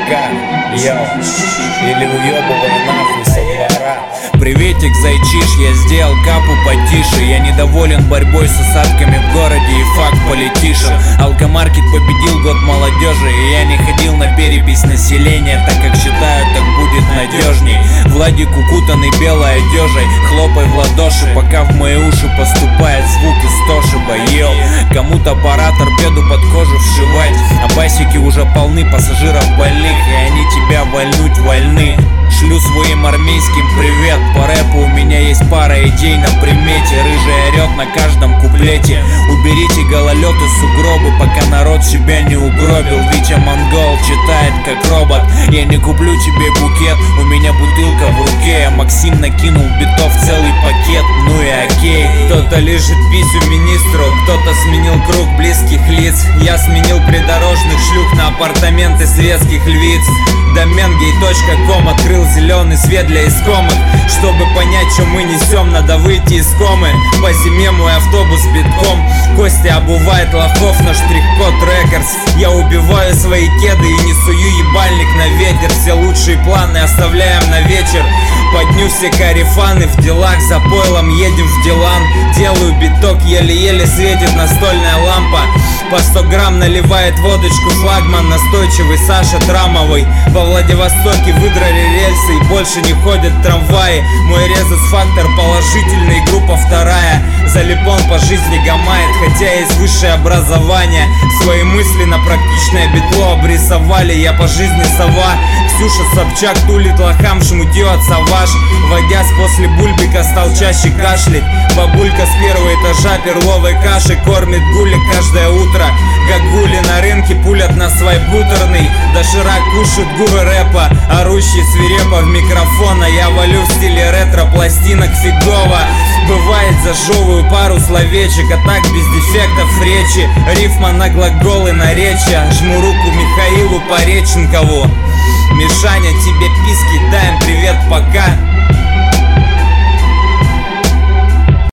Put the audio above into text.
пока, йоу, или уебывай нахуй со двора. Приветик, зайчиш, я сделал капу потише. Я недоволен борьбой с осадками в городе и факт политишен. Алкомаркет победил год молодежи, и я не ходил на перепись населения, так как считаю, так будет надежней. Владик укутанный белой одежей, хлопай в ладоши, пока в мои уши поступает звук истошиба. Йоу, кому-то пора торпеду под кожу вшивать, а басики уже полны пассажиров больных, и они тебя вольнуть вольны. Шлю своим армейским привет. По рэпу у меня есть пара идей на примете. Рыжий орёт на каждом куплете. Уберите гололёд и сугробы, пока народ себя не угробил. Витя Монгол читает как робот. Я не куплю тебе букет, у меня бутылка в руке. Я Максим накинул битов целый пакет, ну и окей. Кто-то лежит писю министру, кто-то сменил круг близких лиц. Я сменил придорожных шлюх на апартаменты светских львиц. Домен gay.com открыл зеленый свет для искомых. Чтобы понять, что мы несем, надо выйти из комы. По зиме мой автобус битком. Костя обувает лохов на штрих-код рекордс. Я убиваю свои кеды и не сую ебальник на ветер. Все лучшие планы оставляем на вечер. По дню все карифаны в делах, за пойлом едем в Дилан. Делаю биток, еле-еле светит настольная лампа. По 100 грамм наливает водочку флагман настойчивый Саша Трамовый. Во Владивостоке выдрали рельсы и больше не ходят трамваи. Мой резус-фактор положительный, группа вторая. Залипон по жизни гамает, хотя есть высшее образование. Свои мысли на практичное битло обрисовали. Я по жизни сова. Ксюша Собчак тулит лохам шмутью от Саваш. Водясь после бульбика стал чаще кашлять. Бабулька с первого этажа перловой каши кормит гулик каждое утро. Гагули на рынке пулят на свой бутерный. Доширак кушают гуру рэпа, орущий свирепо в микрофон. А я валю в стиле ретро, пластинок фигово. Бывает зажевываю пару словечек, а так без дефектов речи. Рифма на глаголы наречия. Жму руку Михаилу Пореченкову. Мишаня, тебе писки даем, привет, пока.